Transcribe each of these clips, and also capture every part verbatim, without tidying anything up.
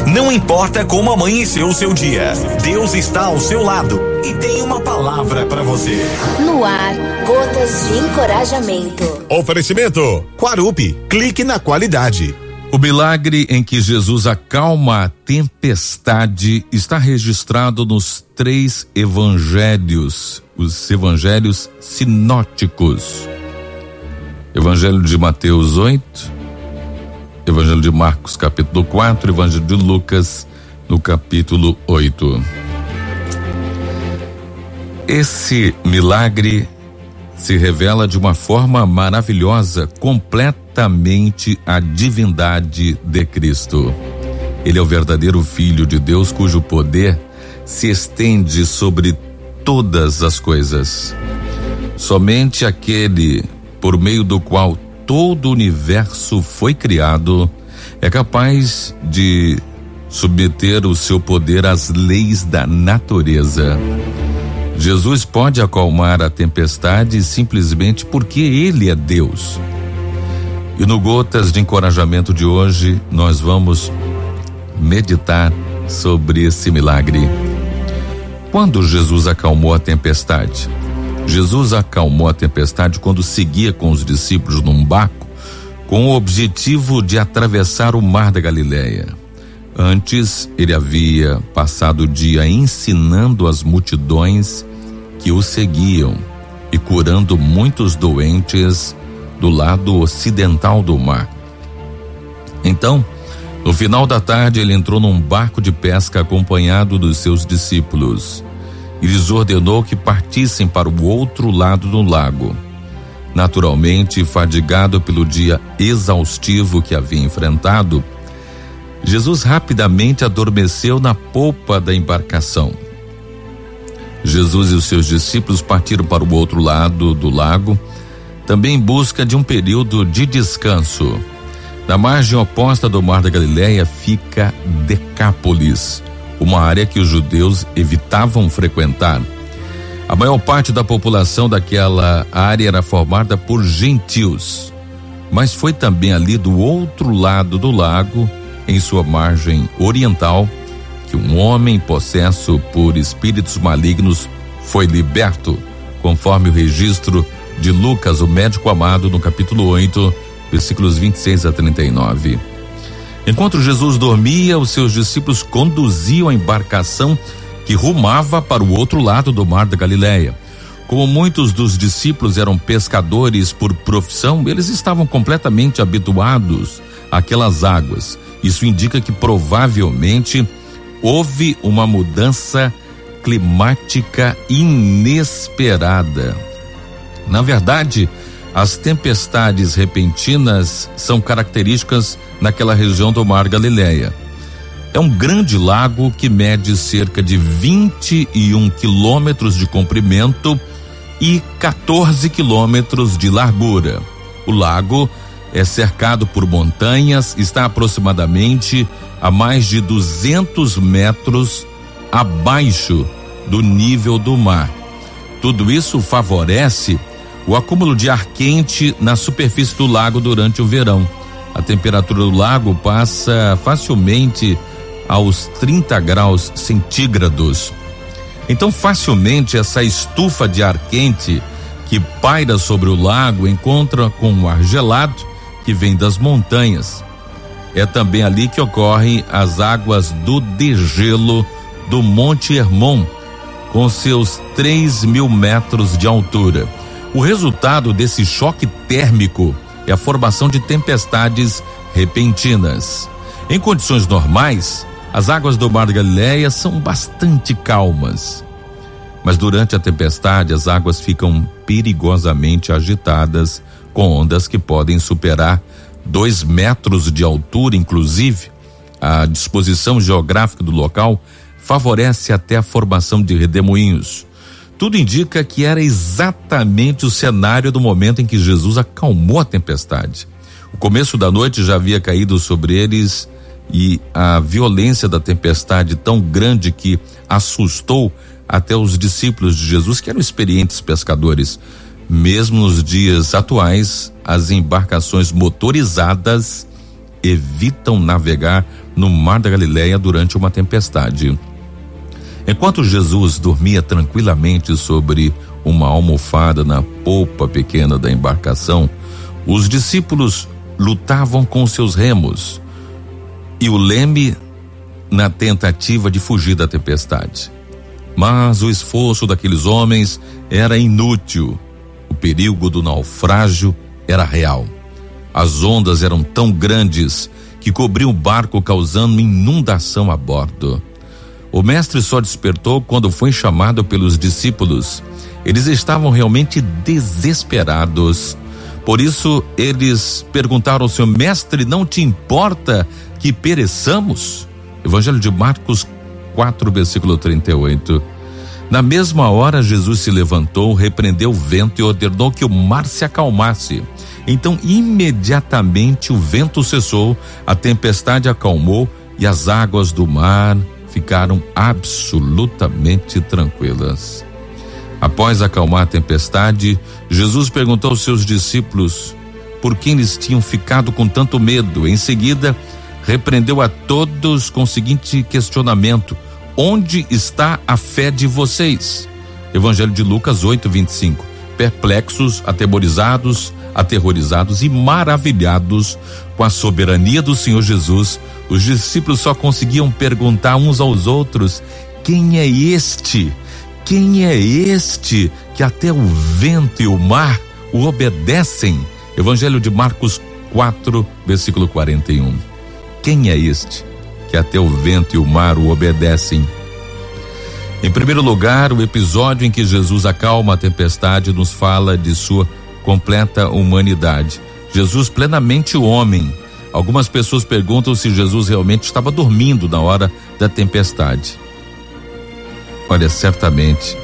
Não importa como amanheceu o seu dia, Deus está ao seu lado e tem uma palavra para você. No ar, gotas de encorajamento. Oferecimento Quarupi, clique na qualidade. O milagre em que Jesus acalma a tempestade está registrado nos três evangelhos, os evangelhos sinóticos. Evangelho de Mateus oito, Evangelho de Marcos capítulo quatro, Evangelho de Lucas no capítulo oito. Esse milagre se revela de uma forma maravilhosa, completamente a divindade de Cristo. Ele é o verdadeiro Filho de Deus, cujo poder se estende sobre todas as coisas. Somente aquele por meio do qual todo o universo foi criado é capaz de submeter o seu poder às leis da natureza. Jesus pode acalmar a tempestade simplesmente porque Ele é Deus. E no Gotas de Encorajamento de hoje, nós vamos meditar sobre esse milagre. Quando Jesus acalmou a tempestade? Jesus acalmou a tempestade quando seguia com os discípulos num barco com o objetivo de atravessar o mar da Galileia. Antes, ele havia passado o dia ensinando as multidões que o seguiam e curando muitos doentes do lado ocidental do mar. Então, no final da tarde, ele entrou num barco de pesca acompanhado dos seus discípulos e lhes ordenou que partissem para o outro lado do lago. Naturalmente, fadigado pelo dia exaustivo que havia enfrentado, Jesus rapidamente adormeceu na polpa da embarcação. Jesus e os seus discípulos partiram para o outro lado do lago, também em busca de um período de descanso. Na margem oposta do Mar da Galileia fica Decápolis, uma área que os judeus evitavam frequentar. A maior parte da população daquela área era formada por gentios, mas foi também ali do outro lado do lago, em sua margem oriental, que um homem possesso por espíritos malignos foi liberto, conforme o registro de Lucas, o médico amado, no capítulo oito, versículos vinte e seis a trinta e nove. Enquanto Jesus dormia, os seus discípulos conduziam a embarcação que rumava para o outro lado do Mar da Galileia. Como muitos dos discípulos eram pescadores por profissão, eles estavam completamente habituados àquelas águas. Isso indica que provavelmente houve uma mudança climática inesperada. Na verdade, as tempestades repentinas são características naquela região do Mar Galileia. É um grande lago que mede cerca de vinte e um quilômetros de comprimento e quatorze quilômetros de largura. O lago é cercado por montanhas, está aproximadamente a mais de duzentos metros abaixo do nível do mar. Tudo isso favorece o acúmulo de ar quente na superfície do lago durante o verão. A temperatura do lago passa facilmente aos trinta graus centígrados. Então, facilmente essa estufa de ar quente que paira sobre o lago encontra com o ar gelado que vem das montanhas. É também ali que ocorrem as águas do degelo do Monte Hermon, com seus três mil metros de altura. O resultado desse choque térmico é a formação de tempestades repentinas. Em condições normais, as águas do Mar da Galileia são bastante calmas. Mas durante a tempestade, as águas ficam perigosamente agitadas, com ondas que podem superar dois metros de altura, inclusive. A disposição geográfica do local favorece até a formação de redemoinhos. Tudo indica que era exatamente o cenário do momento em que Jesus acalmou a tempestade. O começo da noite já havia caído sobre eles e a violência da tempestade tão grande que assustou até os discípulos de Jesus, que eram experientes pescadores. Mesmo nos dias atuais, as embarcações motorizadas evitam navegar no mar da Galileia durante uma tempestade. Enquanto Jesus dormia tranquilamente sobre uma almofada na polpa pequena da embarcação, os discípulos lutavam com seus remos e o leme na tentativa de fugir da tempestade. Mas o esforço daqueles homens era inútil. O perigo do naufrágio era real. As ondas eram tão grandes que cobriam o barco, causando inundação a bordo. O mestre só despertou quando foi chamado pelos discípulos. Eles estavam realmente desesperados. Por isso, eles perguntaram ao Senhor: mestre, não te importa que pereçamos? Evangelho de Marcos quatro, versículo trinta e oito. Na mesma hora, Jesus se levantou, repreendeu o vento e ordenou que o mar se acalmasse. Então, imediatamente o vento cessou, a tempestade acalmou e as águas do mar ficaram absolutamente tranquilas. Após acalmar a tempestade, Jesus perguntou aos seus discípulos por quem eles tinham ficado com tanto medo. Em seguida, repreendeu a todos com o seguinte questionamento: onde está a fé de vocês? Evangelho de Lucas oito, vinte e cinco. Perplexos, atemorizados, aterrorizados e maravilhados com a soberania do Senhor Jesus, os discípulos só conseguiam perguntar uns aos outros: quem é este? Quem é este que até o vento e o mar o obedecem? Evangelho de Marcos quatro, versículo quarenta e um. Quem é este que até o vento e o mar o obedecem? Em primeiro lugar, o episódio em que Jesus acalma a tempestade nos fala de sua completa humanidade. Jesus plenamente homem. Algumas pessoas perguntam se Jesus realmente estava dormindo na hora da tempestade. Olha, certamente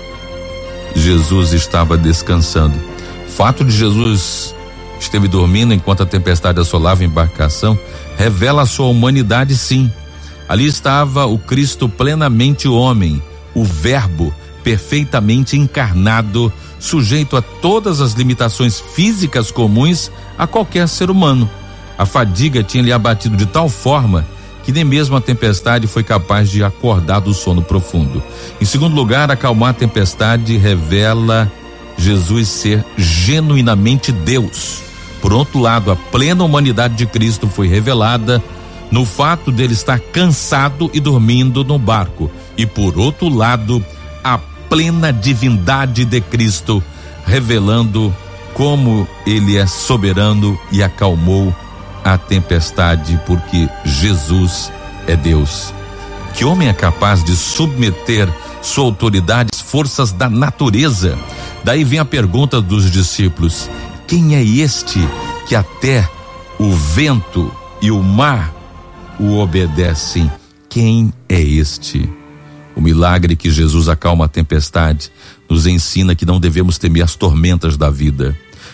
Jesus estava descansando. O fato de Jesus esteve dormindo enquanto a tempestade assolava a embarcação revela a sua humanidade, sim. Ali estava o Cristo plenamente homem, o Verbo perfeitamente encarnado, sujeito a todas as limitações físicas comuns a qualquer ser humano. A fadiga tinha lhe abatido de tal forma que nem mesmo a tempestade foi capaz de acordar do sono profundo. Em segundo lugar, acalmar a tempestade revela Jesus ser genuinamente Deus. Por outro lado, a plena humanidade de Cristo foi revelada no fato dele estar cansado e dormindo no barco. E por outro lado, a plena divindade de Cristo, revelando como ele é soberano e acalmou a tempestade, porque Jesus é Deus. Que homem é capaz de submeter sua autoridade às forças da natureza? Daí vem a pergunta dos discípulos: quem é este que até o vento e o mar o obedecem? Quem é este? O milagre que Jesus acalma a tempestade nos ensina que não devemos temer as tormentas da vida.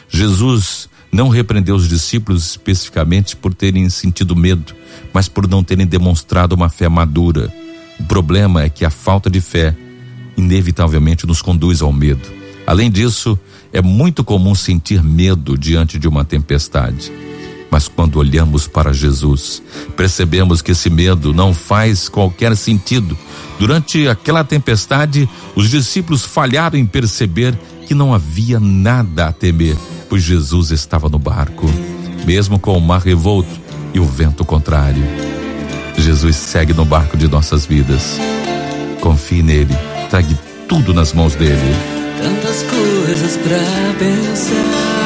Jesus não repreendeu os discípulos especificamente por terem sentido medo, mas por não terem demonstrado uma fé madura. O problema é que a falta de fé inevitavelmente nos conduz ao medo. Além disso, é muito comum sentir medo diante de uma tempestade. Mas quando olhamos para Jesus, percebemos que esse medo não faz qualquer sentido. Durante aquela tempestade, os discípulos falharam em perceber que não havia nada a temer, pois Jesus estava no barco, mesmo com o mar revolto e o vento contrário. Jesus segue no barco de nossas vidas. Confie nele, trague tudo nas mãos dele. Tantas coisas pra pensar,